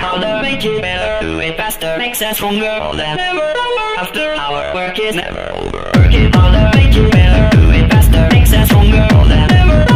harder, make it better, do it faster, makes us stronger than ever. After our work is never over. Work it harder, make it better, do it faster, makes us stronger than ever.